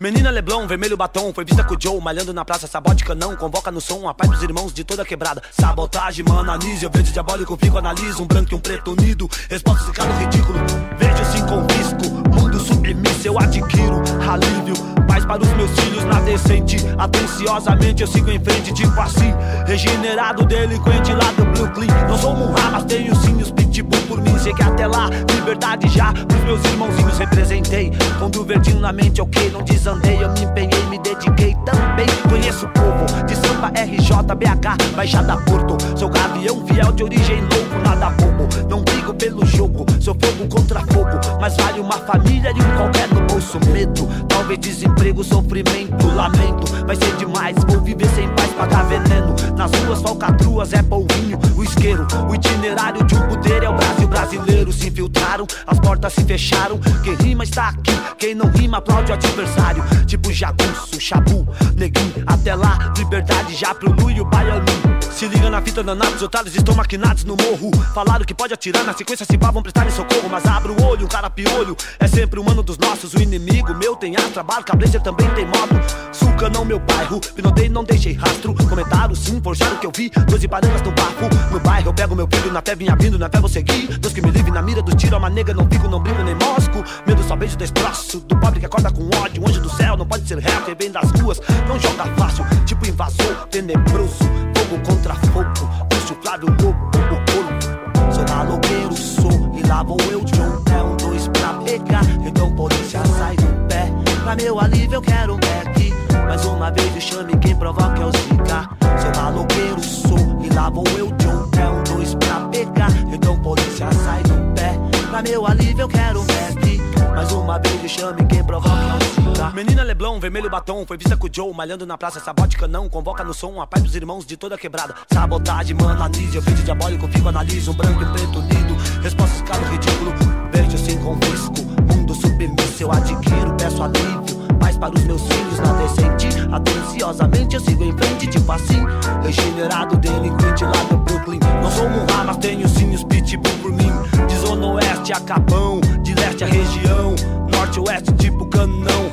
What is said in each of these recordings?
Menina Leblon, vermelho batom, foi vista com o Joe, malhando na praça, sabote canão, convoca no som a paz dos irmãos de toda quebrada. Sabotagem, mano, anise, eu vejo diabólico, fico, analiso, um branco e um preto unido, resposta ficando ridículo, vejo sim confisco, mundo submisso, eu adquiro alívio, paz para os meus filhos na decente, atenciosamente eu sigo em frente, tipo assim, regenerado, delinquente lá do Brooklyn, não sou Munra, mas tenho sim os pitbull por mim, sei que até lá, liberdade já, pros meus irmãozinhos representei, quando verdinho na mente, ok, não desandei, eu me empenhei, me dediquei também, conheço o povo, de Sampa, RJ, BH, Baixada Porto, sou gavião fiel de origem louco, nada bobo, não brigo pelo jogo, sou fogo contra fogo, mas vale uma família e um qualquer no bolso, medo, talvez desemprego, sofrimento, lamento, vai ser demais, vou viver sem paz, pagar veneno, nas ruas falcatruas é polvinho, o isqueiro, o itinerário de um poder é o Brasil brasileiro, se infiltraram, as portas se fecharam, quem rima está aqui, quem não rima aplaude o adversário, tipo jagunço, chabu, neguinho, até lá, liberdade já pro Lu e o baianinho. Se liga na fita, danados, otários estão maquinados no morro. Falaram que pode atirar, na sequência se pá, vão prestar socorro. Mas abre o olho, um cara piolho é sempre humano dos nossos. O inimigo meu tem ar, trabalho, cabrecer também tem moto. Suca não meu bairro, pinotei, não deixei rastro. Comentaram sim, forjaram o que eu vi, 12 barangas no bafo. No bairro eu pego meu filho, na fé vinha vindo, na fé vou seguir. Deus que me livre na mira do tiro, uma nega, não fico, não brinco nem mosco. Medo só beijo destroço, do pobre que acorda com ódio. Um anjo do céu, não pode ser réu, quem vem das ruas não joga fácil, tipo invasor, tenebroso. Fogo contra fogo, puxo Flávio Lobo, o corpo. Sou maloqueiro, sou, e lá vou eu, John. É um, dois pra pegar, então polícia sai do pé. Pra meu alívio eu quero um back. Mais uma vez me chame, quem provoca é o Zika. Sou maloqueiro, sou, e lá vou eu, John. É um, dois pra pegar, então polícia sai do pé. Pra meu alívio eu quero um back. Mais uma vez me chame, quem provoca é o Zika. Menina Leblon, vermelho batom, foi vista com o Joe, malhando na praça, sabote canão, convoca no som a paz dos irmãos de toda quebrada. Sabotagem, mano, anise, eu vejo diabólico, fico, analiso, um branco e preto unido, resposta escala ridículo, vejo sem confisco, mundo submisso, eu adquiro, peço alívio, paz para os meus filhos na decente, atenciosamente eu sigo em frente, tipo assim, regenerado, delinquente lá do Brooklyn, não sou Munra, mas tenho sim os pitbull por mim, de zona oeste a Capão, de leste a região, norte oeste tipo canão,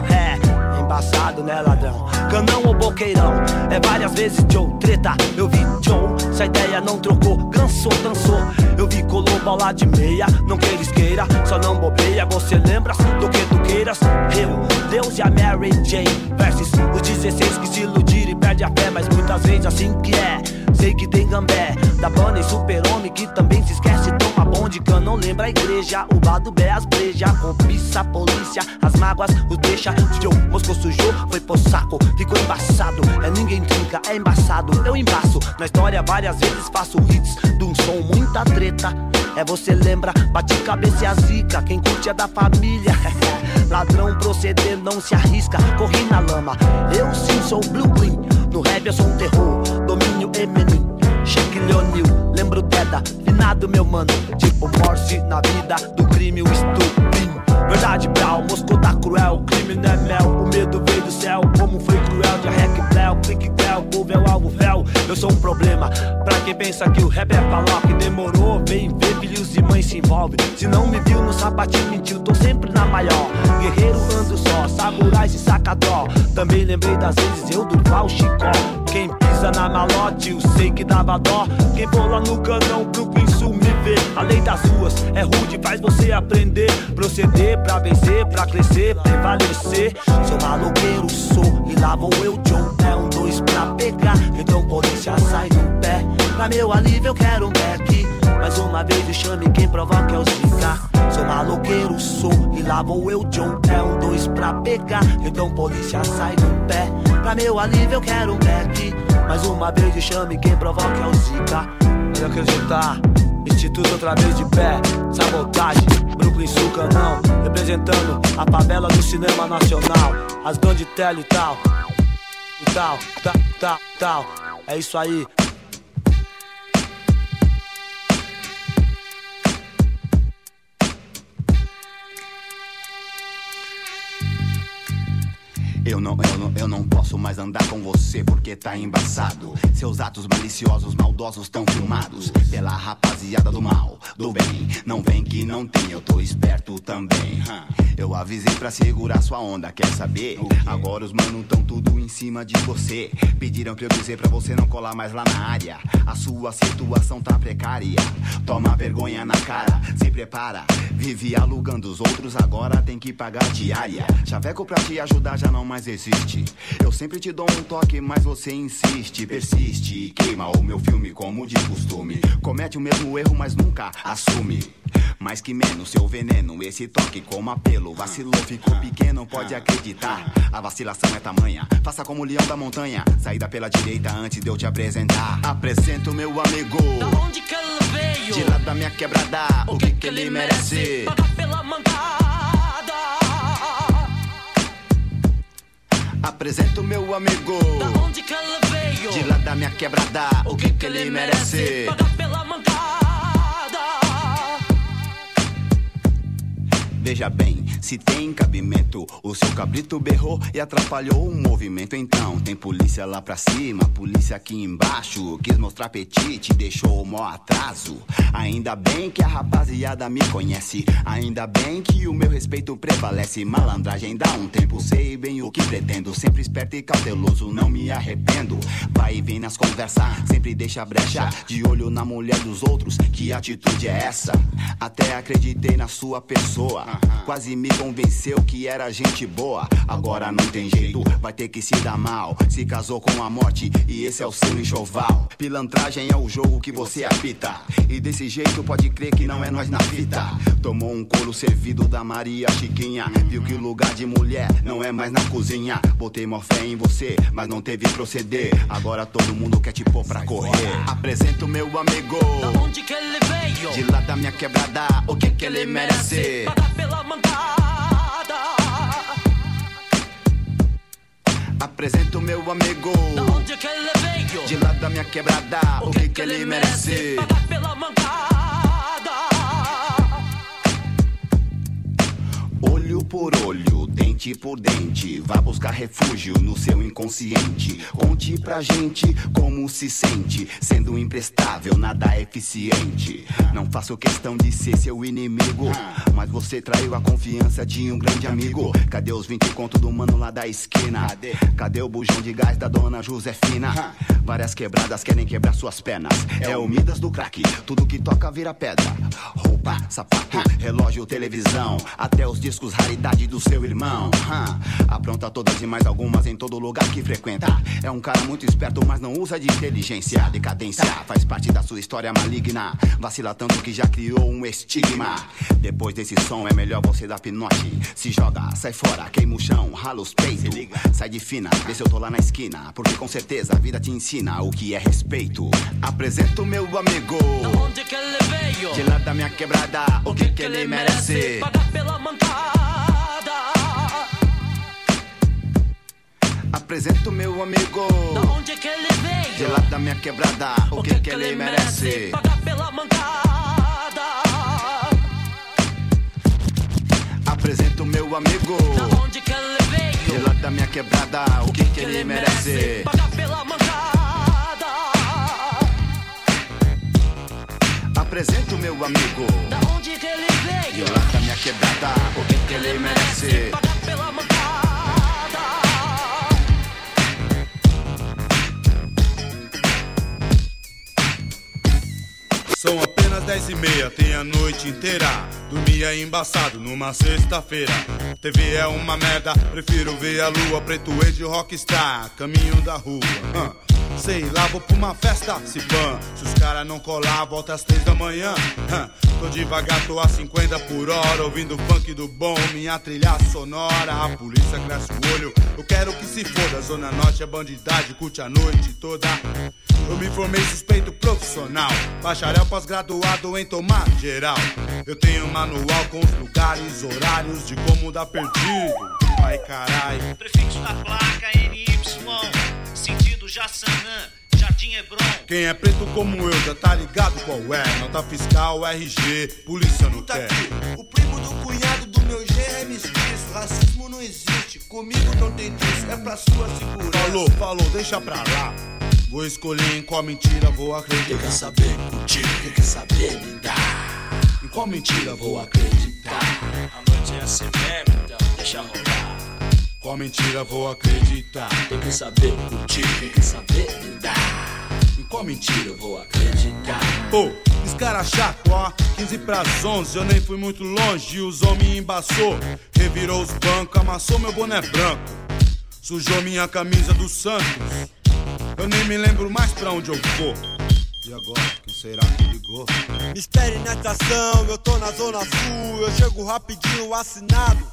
embaçado né ladrão, canão ou boqueirão, é várias vezes Joe, treta, eu vi Joe, se a ideia não trocou, cansou, dançou, eu vi colou bola de meia, não queres queira, só não bobeia, você lembra do que tu queiras, eu, Deus e a Mary Jane, versus os 16 que se iludiram e perde a fé, mas muitas vezes assim que é, sei que tem gambé, da banda e super-homem que também se esquece, toma bonde, canão lembra a igreja, o bar do Bé, as breja, cobiça, polícia, as mágoas, os deixa, Joe, Moscou sujou, foi pro saco, ficou embaçado, é ninguém trinca, é embaçado, eu embaço, na história várias vezes faço hits, de um som, muita treta, é você lembra, bate cabeça e a zica, quem curte é da família, ladrão proceder não se arrisca, corri na lama, eu sim sou Brooklyn, no rap eu sou um terror, domínio Eminem, Shake Leonil, lembro Deda, finado meu mano, tipo Morse na vida do crime, o estupim. Verdade, Brau, Moscou tá cruel, crime não é mel, o medo veio do céu, como foi cruel, de rec, bléu, clique, cléu, povo é o alvo, véu, eu sou um problema, pra quem pensa que o rap é paloca, e demorou, vem ver, filhos e mães se envolve, se não me viu no sapatinho, mentiu, tô sempre na maior, guerreiro ando só, samurais e sacadó, também lembrei das vezes eu Durval Chicó, quem pisa na malote, eu sei que dava dó, quem for lá no canão, Brooklyn Sul me vê, a lei das ruas é rude, faz você aprender, proceder pra vencer, pra crescer, prevalecer, sou maloqueiro, sou, e lá vou eu, John, é um, dois pra pegar, então polícia sai do pé, pra meu alívio eu quero um back, mais uma vez me chame, quem provoca é o Zika, sou maloqueiro, sou, e lá vou eu, John, é um, dois pra pegar, então polícia sai do pé, pra meu alívio eu quero um back, mais uma vez me chame, quem provoca é o Zika, pode acreditar, Instituto outra vez de pé, sabotagem, Brooklyn Sul canão, representando a favela do cinema nacional, as grandes tele e tal, é isso aí. Eu não posso mais andar com você porque tá embaçado. Seus atos maliciosos, maldosos tão filmados pela rapaziada do mal, do bem. Não vem que não tem, eu tô esperto também. Eu avisei pra segurar sua onda, quer saber? Agora os manos tão tudo em cima de você. Pediram pra eu dizer pra você não colar mais lá na área. A sua situação tá precária. Toma vergonha na cara, se prepara. Vive alugando os outros, agora tem que pagar diária. Chaveco pra te ajudar já não mais existe. Eu sempre te dou um toque, mas você insiste, persiste. Queima o meu filme como de costume. Comete o mesmo erro, mas nunca assume. Mais que menos, seu veneno, esse toque como apelo. Vacilou, ficou pequeno, pode acreditar. A vacilação é tamanha, faça como o leão da montanha. Saída pela direita antes de eu te apresentar. Apresento meu amigo. Da onde que ele veio? De lá da minha quebrada. O que ele merece? Pagar pela mancada. Apresento meu amigo. Da onde que ele veio? De lá da minha quebrada. O que ele merece? Pagar pela mancada. Veja bem, se tem cabimento, o seu cabrito berrou e atrapalhou o movimento. Então, tem polícia lá pra cima, polícia aqui embaixo. Quis mostrar apetite, deixou o mó atraso. Ainda bem que a rapaziada me conhece. Ainda bem que o meu respeito prevalece. Malandragem dá um tempo, sei bem o que pretendo. Sempre esperto e cauteloso, não me arrependo. Vai e vem nas conversas, sempre deixa brecha. De olho na mulher dos outros, que atitude é essa? Até acreditei na sua pessoa. Quase me convenceu que era gente boa. Agora não tem jeito, vai ter que se dar mal. Se casou com a morte e esse é o seu enxoval. Pilantragem é o jogo que você apita. E desse jeito pode crer que não é nós na fita. Tomou um couro servido da Maria Chiquinha. Viu que o lugar de mulher não é mais na cozinha. Botei mó fé em você, mas não teve proceder. Agora todo mundo quer te pôr pra correr. Apresento meu amigo. Da onde que ele veio? De lá da minha quebrada. O que ele merece? Pela mancada. Apresento meu amigo. Da onde que ele veio? De lá da minha quebrada. O que ele merece? Pagar pela mancada. Olho por olho, dente por dente. Vá buscar refúgio no seu inconsciente. Conte pra gente como se sente. Sendo imprestável, nada eficiente. Não faço questão de ser seu inimigo, mas você traiu a confiança de um grande amigo. Cadê os 20 conto do mano lá da esquina? Cadê o bujão de gás da dona Josefina? Várias quebradas querem quebrar suas pernas. É o Midas do crack, tudo que toca vira pedra. Roupa, sapato, relógio, televisão. Até os discos raridade do seu irmão. Apronta todas e mais algumas em todo lugar que frequenta. É um cara muito esperto, mas não usa de inteligência. Decadência faz parte da sua história maligna. Vacila tanto que já criou um estigma. Depois desse som é melhor você dar pinote. Se joga, sai fora, queima o chão, rala os peitos. Sai de fina, vê se eu tô lá na esquina. Porque com certeza a vida te ensina o que é respeito. Apresento meu amigo. Da onde que ele veio? De lá da minha quebrada. O que ele merece? Pagar pela mancada. Apresento meu amigo. Da onde que ele veio? De lá da minha quebrada. O que ele merece? Pagar pela mancada. Apresento meu amigo. Da onde que ele veio? De lá da minha quebrada. O que ele merece? Pagar pela mancada. Apresento meu amigo. Da onde que ele veio? De lá da minha quebrada. O que ele merece? Pagar pela mancada. São apenas 10h30, tem a noite inteira. Dormia embaçado numa sexta-feira. TV é uma merda, prefiro ver a lua. Preto de rockstar, caminho da rua. Sei lá, vou pra uma festa, se pã. Se os caras não colar, volta às 3 da manhã. Tô devagar, tô a 50 por hora. Ouvindo funk do bom, minha trilha sonora. A polícia cresce o olho, eu quero que se foda. Zona Norte é bandidagem, curte a noite toda. Eu me formei suspeito profissional, bacharel pós-graduado em tomar geral. Eu tenho um manual com os lugares, horários de como dar perdido. Ai carai. Prefixo da placa NY, sentido Jaçanã, Jardim Hebron. Quem é preto como eu já tá ligado qual é. Nota fiscal, RG, polícia não quer. O primo do cunhado do meu genro é mestiço. Racismo não existe. Comigo não tem disso, é pra sua segurança. Falou, deixa pra lá. Vou escolher em qual mentira vou acreditar. Quer saber contigo, quer saber lidar. Em qual mentira vou acreditar? A noite é assim mesmo, então deixa rolar. Qual mentira vou acreditar? Tem que saber contigo, tem que saber lidar. Em qual mentira eu vou acreditar? Escarachaco, ó, 15 pras 11, eu nem fui muito longe. Os homens embaçou, revirou os bancos, amassou meu boné branco, sujou minha camisa do Santos. Eu nem me lembro mais pra onde eu vou. E agora, quem será que ligou? Me espere na estação, eu tô na zona sul. Eu chego rapidinho assinado.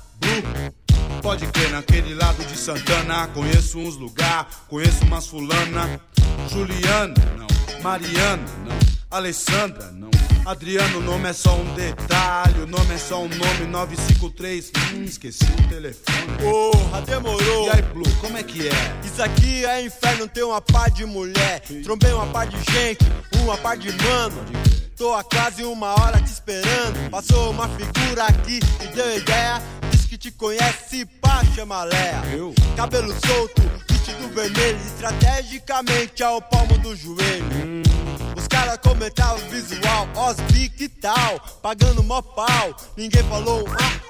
Pode crer, naquele lado de Santana. Conheço uns lugar, conheço umas fulana. Juliana, não. Mariana, não. Alessandra, não. Adriano, o nome é só um detalhe. O nome é só um nome, 953. Esqueci o telefone. Porra, demorou. E aí, Blue, como é que é? Isso aqui é inferno, tem uma par de mulher. Trombei uma par de gente, uma par de mano. Tô há quase uma hora te esperando. Passou uma figura aqui e deu ideia. Diz que te conhece, pá, chama Léa. Cabelo solto, vestido vermelho. Estrategicamente ao palmo do joelho. Os caras comentavam o visual, Osbi, que tal? Pagando mó pau, ninguém falou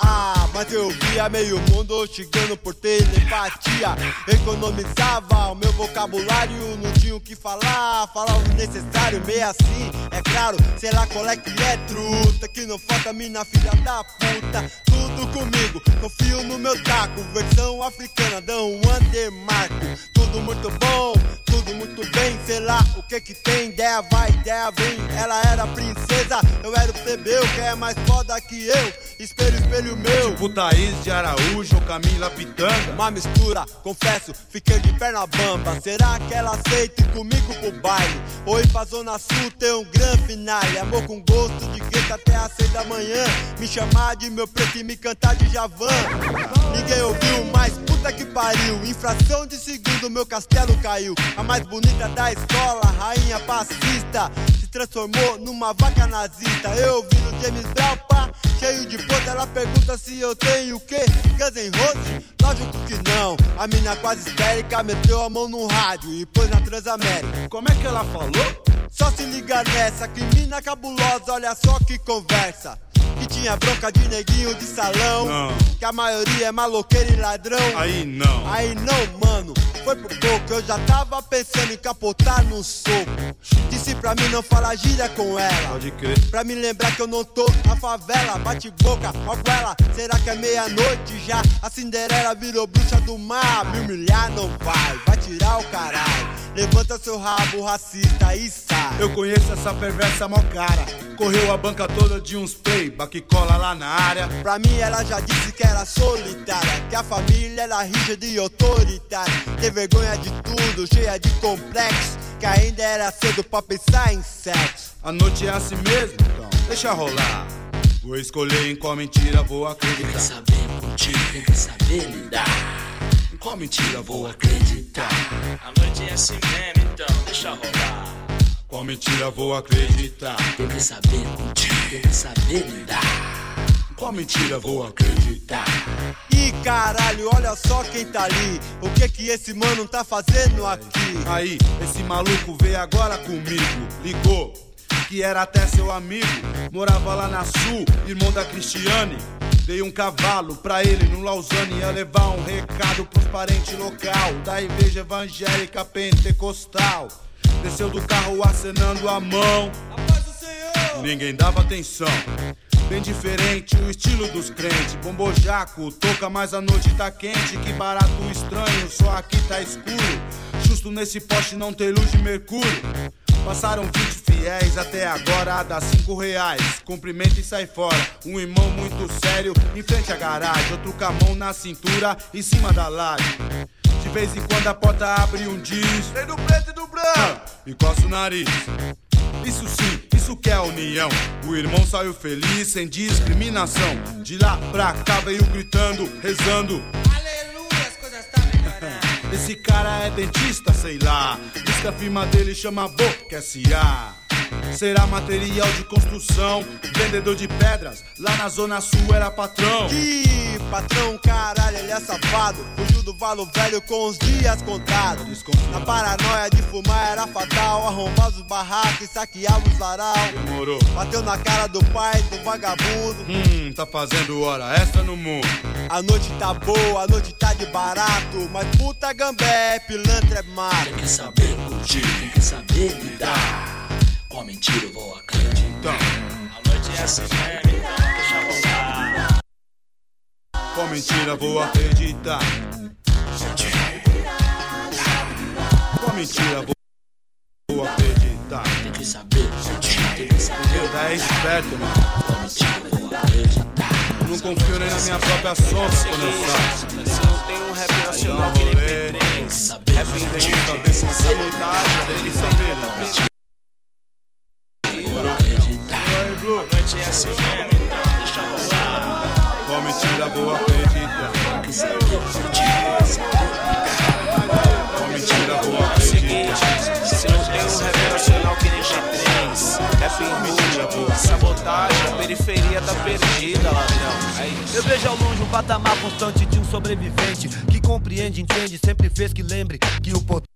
mas eu via meio mundo chegando por telepatia. Economizava o meu vocabulário, não tinha o que falar, falava o necessário, meio assim, é claro, sei lá qual é que é truta, que não falta mina filha da puta. Tudo comigo, confio no meu taco, versão africana, dão um undermarco. Tudo muito bom, tudo muito bem, sei lá o que que tem, ideia vai, ideia vem. Ela era princesa, eu era o plebeu, que é mais foda que eu, espelho, espelho meu. Tipo Thaís de Araújo ou Camila Pitanga. Uma mistura, confesso, fiquei de perna bamba. Será que ela aceita ir comigo pro baile? Ou ir pra Zona Sul ter um grande finale? Amor com gosto de gueto até às 6 da manhã. Me chamar de meu preto e me cantar de Javan. Ninguém ouviu, mas puta que pariu. Em fração de segundo meu castelo caiu. A mais bonita da escola, rainha passista, se transformou numa vaca nazista. Eu vi no James Brown, pá, cheio de ponta. Ela pergunta se eu tenho o quê? Guns N' Roses? Lógico que não. A mina quase histérica meteu a mão no rádio e pôs na Transamérica. Como é que ela falou? Só se liga nessa, que mina cabulosa, olha só que conversa. Que tinha bronca de neguinho de salão, não. Que a maioria é maloqueiro e ladrão. Aí não. Aí não, mano, foi por pouco. Eu já tava pensando em capotar num soco. Disse pra mim não falar gíria com ela. Pode crer. Pra me lembrar que eu não tô na favela. Bate boca, ó com ela. Será que é meia-noite já? A Cinderela virou bruxa do mar. Me humilhar não vai tirar o caralho. Levanta seu rabo, racista, e sai. Eu conheço essa perversa mó cara. Correu a banca toda de uns playba que cola lá na área. Pra mim ela já disse que era solitária, que a família era rígida e autoritária. Tem vergonha de tudo, cheia de complexo, que ainda era cedo pra pensar em sexo. A noite é assim mesmo, então deixa rolar. Vou escolher em qual mentira vou acreditar. Tem que saber contigo, tem que saber lidar. Em qual mentira vou acreditar? A noite é assim mesmo, então deixa rolar. Qual mentira vou acreditar? Tem que saber contigo, tem que saber lidar. Qual mentira vou acreditar? Ih, caralho, olha só quem tá ali. O que que esse mano tá fazendo aqui? Aí, esse maluco veio agora comigo. Ligou, que era até seu amigo. Morava lá na Sul, irmão da Cristiane. Dei um cavalo pra ele no Lausanne. Ia levar um recado pros parentes local da igreja evangélica pentecostal. Desceu do carro acenando a mão. A paz do Senhor! Ninguém dava atenção. Bem diferente o estilo dos crentes. Bombojaco, toca, mas a noite tá quente. Que barato estranho, só aqui tá escuro. Justo nesse poste não tem luz de mercúrio. Passaram 20 fiéis até agora, dá R$5. Cumprimenta e sai fora. Um irmão muito sério em frente à garagem. Outro com a mão na cintura, em cima da laje. De vez em quando a porta abre e um diz: Tem do preto e do branco. E coça o nariz. Isso sim, isso que é união. O irmão saiu feliz, sem discriminação. De lá pra cá veio gritando, rezando: Aleluia, as coisas tá melhorando. Esse cara é dentista, sei lá. Diz que a firma dele chama Boca S.A. Será material de construção, vendedor de pedras, lá na zona sul era patrão. Ih, patrão, caralho, ele é safado. Fugiu do Valo Velho com os dias contados. Na paranoia de fumar era fatal. Arrombava os barracos e saqueava os laral. Demorou. Bateu na cara do pai do vagabundo. Tá fazendo hora extra no mundo. A noite tá boa, a noite tá de barato. Mas puta gambé, pilantra é mato. Tem que saber curtir, tem que saber lidar. Com mentira eu vou acreditar. A noite é assim mesmo, então deixa rolar. Com mentira vou acreditar. Com mentira vou acreditar. Tem que saber curtir, tem que saber lidar. É esperto, mano. Com mentira eu vou acreditar. Não confio nem na minha própria sombra quando eu saio. Se não tem um rap nacional que nem P3, rap Tem que saber se você mudar, tem que saber. A noite é assim mesmo, então deixa rolar. Com mentira vou acreditar. Tem que saber curtir. Com mentira vou acreditar. se não tem um rap nacional que nem P3, rap inútil, sabotagem, a periferia tá perdida, ladrão. É isso. Eu vejo ao longe um patamar constante de um sobrevivente que compreende, entende, sempre fez que lembre que o poder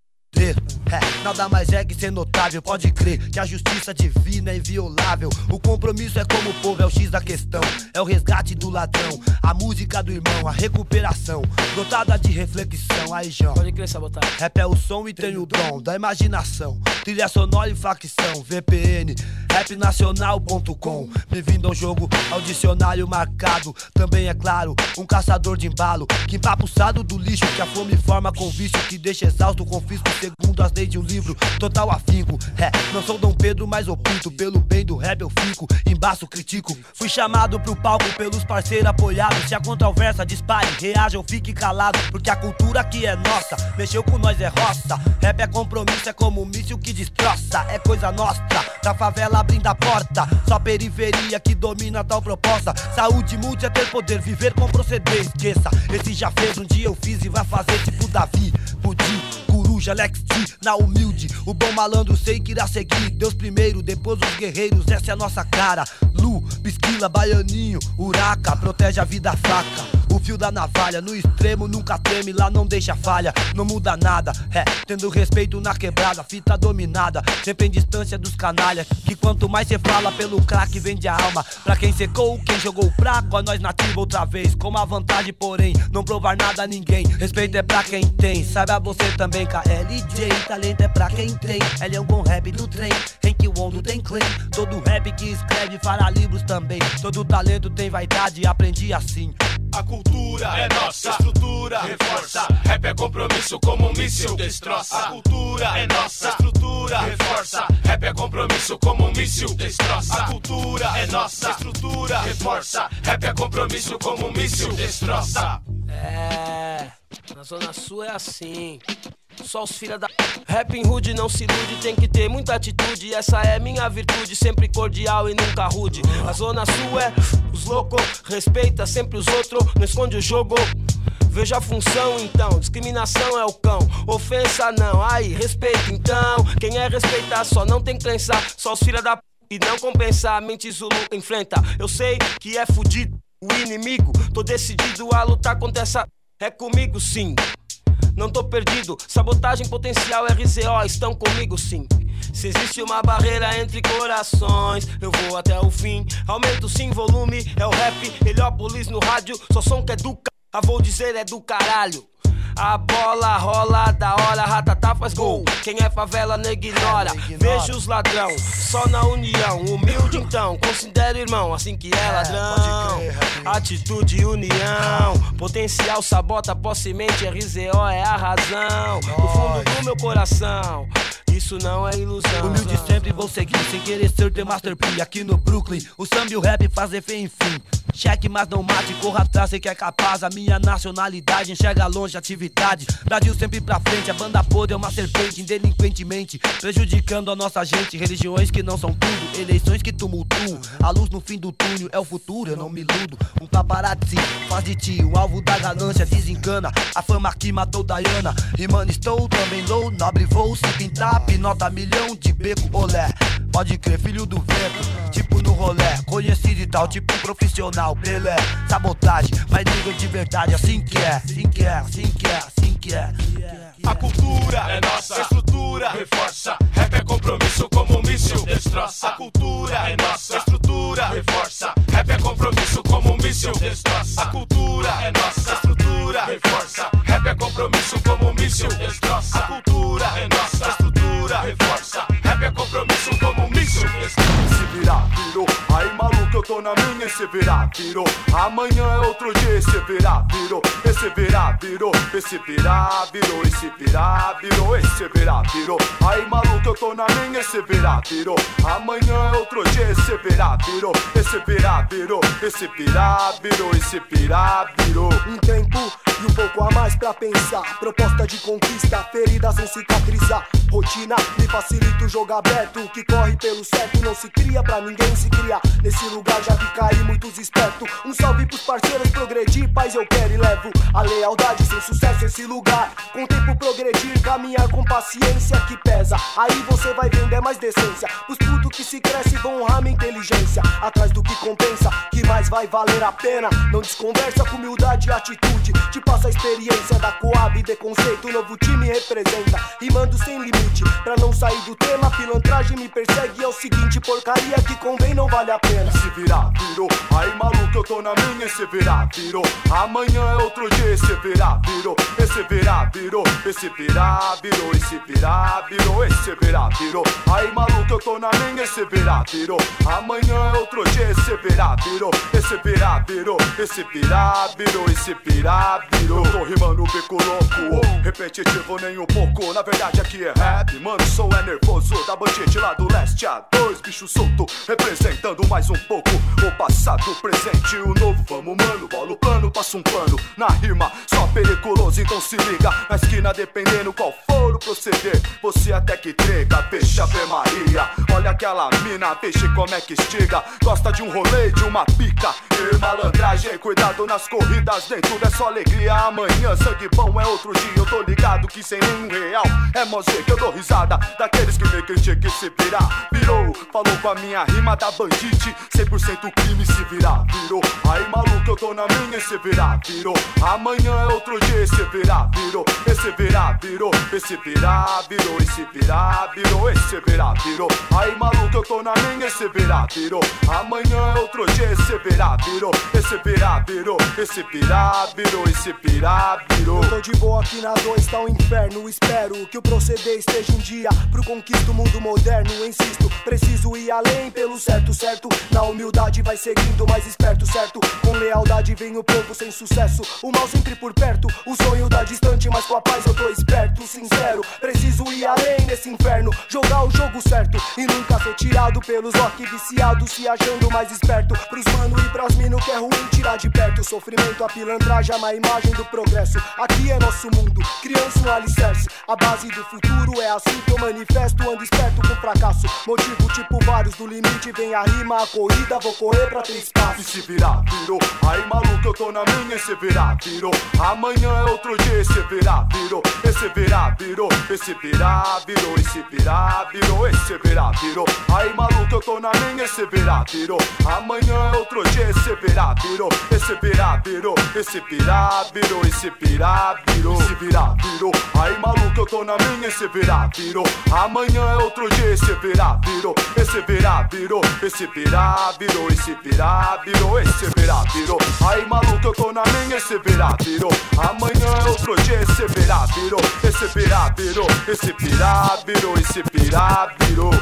nada mais é que ser notável. Pode crer que a justiça divina é inviolável. O compromisso é como o povo, é o X da questão. É o resgate do ladrão, a música do irmão, a recuperação dotada de reflexão. Aí, João, pode crer, sabotagem. rap é o som e tem o dom da imaginação. Trilha sonora e facção, VPN, rapnacional.com. Bem-vindo ao jogo, ao dicionário marcado. Também é claro, um caçador de embalo, que empapuçado do lixo que a fome forma com vício, que deixa exausto, confisco segundo as leis de um livro. Total afinco, não sou Dom Pedro, mas opinto. Pelo bem do rap eu fico, embaço, critico. Fui chamado pro palco pelos parceiros apoiados. Se a controvérsia dispare, reaja ou fique calado, porque a cultura aqui é nossa, mexeu com nós é roça. Rap é compromisso, é como um míssil que destroça. É coisa nossa, da favela abrindo a porta. Só periferia que domina tal proposta. Saúde multi é ter poder, viver com proceder. Esqueça, esse já fez, um dia eu fiz e vai fazer tipo Davi, Pudim, Coruja, Alex T, na humilde. O bom malandro sei que irá seguir. Deus primeiro, depois os guerreiros, essa é a nossa cara. Lu, Pisquila, Baianinho, Uraca, protege a vida fraca. O fio da navalha, no extremo nunca treme, lá não deixa falha. Não muda nada, tendo respeito na quebrada. Fita dominada, sempre em distância dos canalhas. Que quanto mais cê fala pelo crack vende a alma. Pra quem secou, quem jogou fraco, a nós nativo outra vez. Com uma vantagem porém, não provar nada a ninguém. Respeito é pra quem tem, saiba você também. KLJ, talento é pra quem tem. Ele é um bom rap do trem, em que o Ondo tem claim. Todo rap que escreve fará livros também. Todo talento tem vaidade, aprendi assim. A cultura é nossa, a estrutura reforça. Rap é compromisso como um míssil destroça. A cultura é nossa, a estrutura reforça. Rap é compromisso como um míssil destroça. A cultura é nossa, a estrutura reforça. Rap é compromisso como um míssil destroça. Na Zona Sul é assim. Só os filha da... Rap em rude não se ilude, tem que ter muita atitude. Essa é minha virtude, sempre cordial e nunca rude. A Zona Sul é os loucos, respeita sempre os outros, não esconde o jogo. Veja a função então, discriminação é o cão. Ofensa não, aí respeita então. Quem é respeitar só não tem crença. Só os filha da p... e não compensar. Mente Zulu enfrenta, eu sei que é fudido o inimigo. Tô decidido a lutar contra essa... É comigo sim, não tô perdido. Sabotagem potencial, RZO estão comigo sim. Se existe uma barreira entre corações, eu vou até o fim. Aumento sim volume, é o rap Heliópolis no rádio. Só som que é do vou dizer é do caralho. A bola rola da hora, ratatá faz gol. Quem é favela não ignora. Vejo os ladrão, só na união. Humilde então, considero irmão, assim que é ladrão. Atitude e união, potencial sabota, pós-semente, RZO é a razão. No fundo do meu coração, isso não é ilusão. Humilde sempre vou seguir, sem querer ser The Master P. Aqui no Brooklyn, o samba e o rap fazem fé enfim. Cheque, mas não mate, corra atrás, sei que é capaz. A minha nacionalidade enxerga longe a atividade. Brasil sempre pra frente, a banda podre é uma serpente, indelinquentemente prejudicando a nossa gente. Religiões que não são tudo, eleições que tumultuam. A luz no fim do túnel é o futuro, eu não me iludo. Um paparazzi faz de ti um alvo da ganância, desencana a fama que matou Diana. Rimando estou também low, nobre voo, se pintar pinota milhão de beco, olé. Pode crer, filho do vento, tipo no rolé. Conhecido e tal, tipo um profissional, Pelé. Sabotagem, mas nigga de verdade, assim que é. Assim que é, assim que é, assim que é. A cultura é nossa, a estrutura reforça. Rap é compromisso como um míssil destroça. A cultura é nossa, a estrutura reforça. Rap é compromisso como um míssil destroça. A cultura é nossa, a estrutura reforça. Rap é compromisso como um míssil destroça. A cultura é nossa, a estrutura reforça. Rap é compromisso como um míssil destroça. Se virar, virou. Aí maluco, eu tô na minha, esse virar, virou. Amanhã é outro dia, esse virar, virou. Esse virar, virou. Esse virar, virou. Esse virar, virou. Esse virar, virou. Aí maluco, eu tô na minha, esse virar, virou. Amanhã é outro dia, esse virar, virou. Esse virar, virou. Esse virar, virou. Esse virar, virou. Um tempo e um pouco a mais pra pensar. Proposta de conquista, ferida sem cicatrizar. Rotina me facilita o jogo aberto. O que corre pelo certo não se cria pra ninguém se criar. Nesse lugar já vi cair muitos espertos. Um salve pros parceiros, progredir, paz eu quero e levo a lealdade sem sucesso esse lugar. Com o tempo progredir, caminhar com paciência que pesa. Aí você vai vender mais decência. Os putos que se crescem vão honrar minha inteligência. Atrás do que compensa, que mais vai valer a pena. Não desconversa com humildade e atitude. Te passa a experiência da Coab de conceito. O novo time representa, rimando sem limite. Pra não sair do tema, pilantragem me persegue. É o seguinte, porcaria que convém não vale a pena. Se virar, virou. Aí maluco, eu tô na minha, esse virar, virou. Amanhã é outro dia, esse virar, virou. Esse virar, virou. Esse virar, virou. Esse virar, virou. Esse virar, virou. Aí maluco, eu tô na minha, esse virar, virou. Amanhã é outro dia, esse virar, virou. Esse virar, virou. Esse virar, virou. Esse virar, virou. Eu tô rimando bico louco, repetitivo nem um pouco. Na verdade aqui é rap, mano, sou é nervoso. Da bandite lá do leste a dois bicho solto, representando mais um pouco o passado, o presente e o novo. Vamos mano, bola o plano, passa um pano na rima, só periculoso, então se liga. Na esquina dependendo qual for o proceder, você até que trega, peixe Ave Maria. Olha aquela mina, peixe como é que estiga. Gosta de um rolê, de uma pica e malandragem. Cuidado nas corridas, nem tudo é só alegria. Amanhã sangue bom é outro dia, eu tô ligado que sem nenhum real é mosé que eu dou risada daqueles que me criticam e se virar. Virou, falou com a minha rima da bandite, 100% crime se virar, virou. Aí maluco, eu tô na minha, esse virar, virou. Amanhã é outro dia, esse virar, virou. Esse virar, virou. Esse virar, virou. Esse virar, virou. Esse virar, virou. Aí maluco, eu tô na minha, esse virar, virou. Amanhã é outro dia, esse virar, virou. Esse virar, virou. Esse virar, virou. Esse virar, virou. Eu tô de boa aqui na 2, tá um inferno. Espero que o proceder esteja um dia pro conquista o mundo moderno. Insisto, preciso ir além pelo certo, certo. Na humildade vai seguindo mais esperto, certo. Com lealdade vem o povo sem sucesso. O mal sempre por perto, o sonho da distante, mas com a paz eu tô esperto, sincero. Preciso ir além nesse inferno, jogar o jogo certo e nunca ser tirado pelos rock viciados, se achando mais esperto. Pros mano e pras mino que é ruim tirar de perto. O sofrimento, a pilantragem, uma imagem do progresso. Aqui é nosso mundo, criança um alicerce. A base do futuro é assim que eu manifesto. Ando esperto com fracasso, motivo tipo vários. Do limite vem a rima, a corrida, vou correr pra ter espaço. E se virar, virou. Aí maluco, eu tô na minha, esse virar, virou. Amanhã é outro dia, esse virar, virou. Esse virar, virou. Esse virar, virou. Esse virar, virou. Esse virar, virou. Aí maluco, eu tô na minha, esse virar, virou. Amanhã é outro dia, esse virar, virou. Esse virar, virou. Esse virar, virou. Esse virar, virou. Esse virar, virou. Aí maluco, eu tô na minha, esse virar, virou. Amanhã é outro dia, esse virar, virou. Esse virar, virou. Esse virar, virou. Esse virar, virou. Esse virar, virou. Aí maluco, eu tô na minha, esse virar, virou. Amanhã é outro dia, esse virar, virou. Esse virar, virou. Esse virar, virou. Esse virar, virou.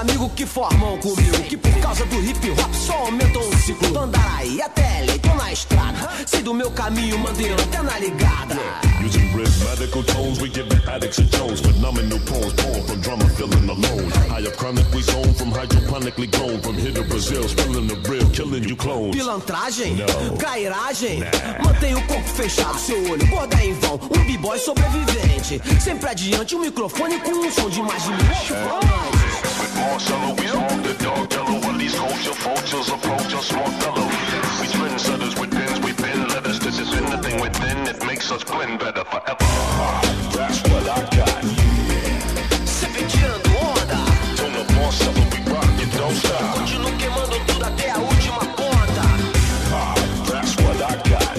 amigos que formam comigo, que por causa do hip hop só aumentam o ciclo. Do Andaraí até LA, tô na estrada. Sei do meu caminho, mandei até na ligada. Using rhythmical tones, we give the addicts a tones. Phenomenal poems, born from drama, feeling alone. Higher chronically zone, from hydroponically grown. From here to Brazil, spilling the real, killing you clones. Pilantragem, cairagem, mantenha o corpo fechado, seu olho, borda em vão. Um b-boy sobrevivente, sempre adiante, um microfone com um som de mais de 1000 falantes. With more solo, we smoke the dog yellow. While these culture vultures approach us, small fellow. We trendsetters with pins, we bend letters. This is anything within, it makes us blend better forever. That's what I got. Sempre tirando onda. Turn up more solo, we rock it, don't stop. Continuo queimando tudo até a última ponta. That's what I got.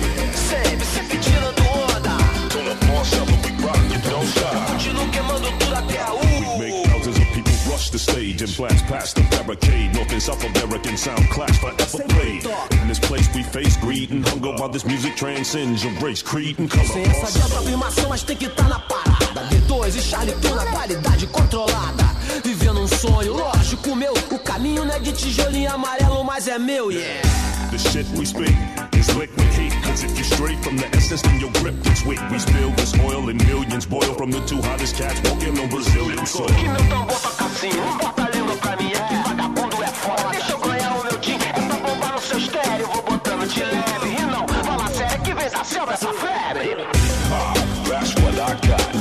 Sempre tirando onda. Turn up more solo, we rock it, don't stop. Continuo queimando tudo até a Make thousands of people rush the stage and blast past the barricade. North and South American sound clash forever played. In this place we face greed and hunger while this music transcends your race, creed and color. Sem essa dieta afirmação, mas tem que estar na parada. D2 e Charlton na qualidade controlada. Vivendo um sonho, lógico meu. O caminho não é de tijolinho amarelo, mas é meu, yeah. The shit we speak is liquid heat. Cause if you stray from the essence, then your grip gets weak. We spill this oil and millions boil from the two hottest cats walking on Brazilian soil. Que meu tambor toca assim, não importa a língua pra mim, é que vagabundo é foda. Deixa eu ganhar o meu time, essa bomba no seu estéreo, vou botando de leve. E não, fala sério que vem da selva essa febre. That's what I got.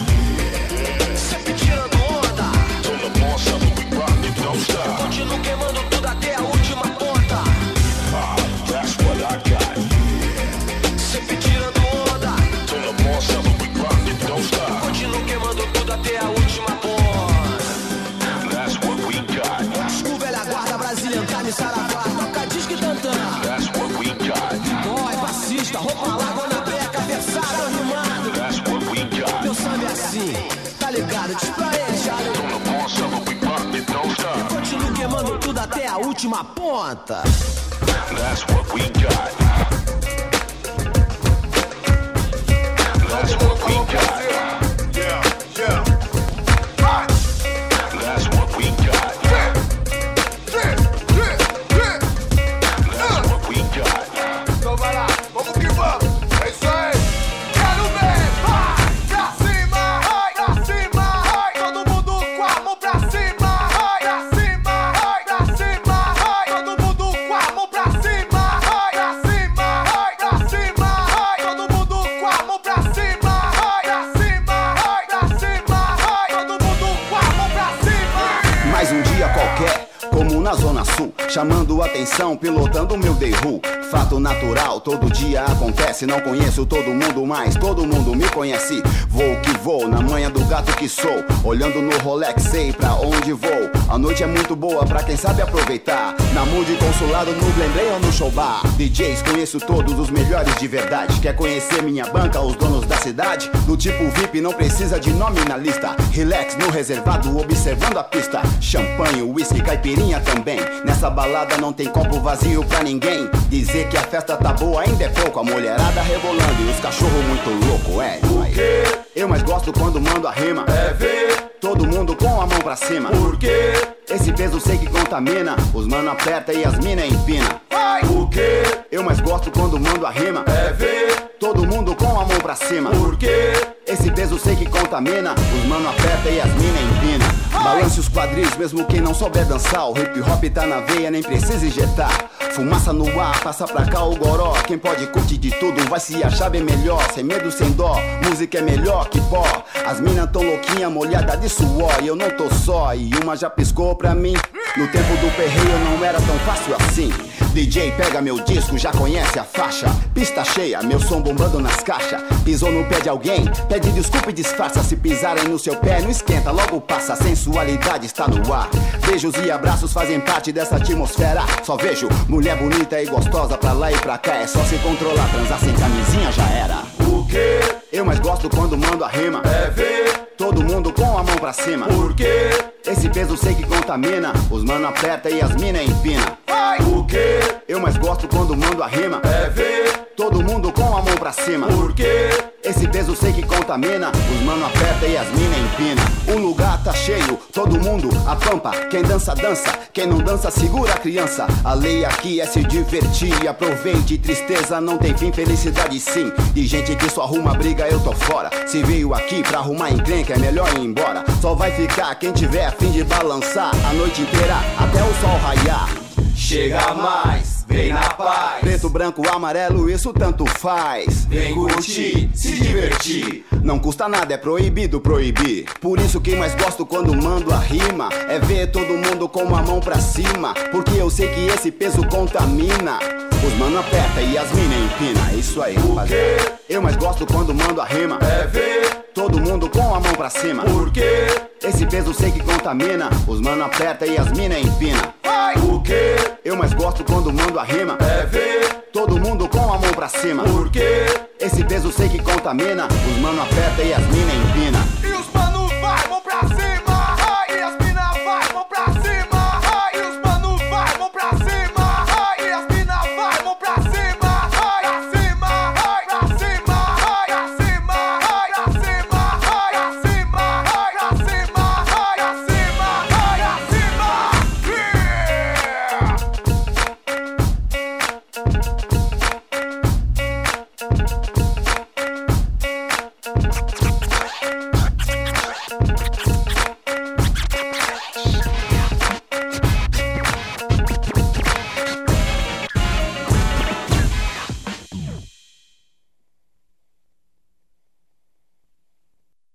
Sempre tirando onda. Turn up more summer, we rock it, don't stop. Continuo queimando tudo até a última ponta. That's what I got. Sempre tirando onda. Turn up more summer, we rock it, don't stop. Continuo queimando tudo até a última ponta. That's what we got. O velha guarda brasileira, carne saravá, toca disque tantana. That's what we got. Boy, passista, roupa larga na beca, versátil, animado. That's what we got. Meu samba é assim, tá ligado? Diz pra ele, Charlie. Turn up more summer, we rock it, don't stop. Continuo queimando tudo até a última ponta. That's what we got. That's what we got. Yeah, yeah. That's what we got. That's what we got. Então vai lá, vamos que vamos. É isso aí. Quero ver. Vai, pra cima, vai, pra cima, vai. Todo mundo com a mão pra cima, vai, pra cima, vai, pra cima, vai. Todo mundo com a mão pra cima, vai, pra cima, vai, pra cima, vai. Todo mundo com a mão pra cima, vai, pra cima, vai, pra cima, vai. Todo mundo com a mão pra cima. Mais um dia qualquer, como na Zona Sul, chamando atenção, pilotando meu Dayru. Fato natural, todo dia acontece. Não conheço todo mundo, mas todo mundo me conhece. Vou que vou, na manha do gato que sou. Olhando no Rolex, sei pra onde vou. A noite é muito boa pra quem sabe aproveitar. Na Mude Consulado, no Blemblem ou no Show Bar. DJs, conheço todos os melhores de verdade. Quer conhecer minha banca, os donos da cidade? Do tipo VIP, não precisa de nome na lista. Relax no reservado, observando a pista. Champanhe, whisky, caipirinha também. Nessa balada não tem copo vazio pra ninguém. Dizer que a festa tá boa ainda é pouco. A mulherada rebolando e os cachorros muito louco, é. Por quê? Eu mais gosto quando mando a rima. É ver. Todo mundo com a mão pra cima. Por quê? Esse peso sei que contamina. Os mano aperta e as mina empina. Vai. Por quê? Eu mais gosto quando mando a rima. É ver. Todo mundo com a mão pra cima. Por quê? Esse peso sei que contamina. Os mano aperta e as mina empina. Balance os quadris, mesmo quem não souber dançar. O hip hop tá na veia, nem precisa injetar. Fumaça no ar, passa pra cá o goró. Quem pode curtir de tudo vai se achar bem melhor. Sem medo, sem dó, música é melhor que pó. As minas tão louquinha, molhada de suor. E eu não tô só, e uma já piscou pra mim. No tempo do perreio não era tão fácil assim. DJ pega meu disco, já conhece a faixa. Pista cheia, meu som bombando nas caixas. Pisou no pé de alguém, pede desculpa e disfarça. Se pisarem no seu pé, não esquenta, logo passa. A sensualidade está no ar. Beijos e abraços fazem parte dessa atmosfera. Só vejo mulher bonita e gostosa pra lá e pra cá. É só se controlar, transar sem camisinha já era. O quê? Eu mais gosto quando mando a rima. É ver. Todo mundo com a mão pra cima. Por quê? Esse peso sei que contamina. Os mano aperta e as mina empina. O quê? Eu mais gosto quando mando a rima. É ver todo mundo com a mão pra cima. Por quê? Esse peso sei que contamina. Os mano aperta e as mina empina. O lugar tá cheio, todo mundo a pampa. Quem dança, dança, quem não dança segura a criança. A lei aqui é se divertir. Aproveite, tristeza não tem fim, felicidade sim. De gente que só arruma briga eu tô fora. Se veio aqui pra arrumar encrenca é melhor ir embora. Só vai ficar quem tiver a fim de balançar a noite inteira até o sol raiar. Chega mais, vem na paz. Preto, branco, amarelo, isso tanto faz. Vem curtir, se divertir. Não custa nada, é proibido proibir. Por isso que mais gosto quando mando a rima é ver todo mundo com a mão pra cima. Porque eu sei que esse peso contamina. Os mano aperta e as mina empina. Isso aí, rapaziada. Eu mais gosto quando mando a rima é ver todo mundo com a mão pra cima. Por quê? Esse peso sei que contamina. Os mano aperta e as mina empina. O quê? Eu mais gosto quando mando a rima é ver todo mundo com a mão pra cima. Por quê? Esse peso sei que contamina. Os mano aperta e as mina empina. E os mano vai, mão pra cima.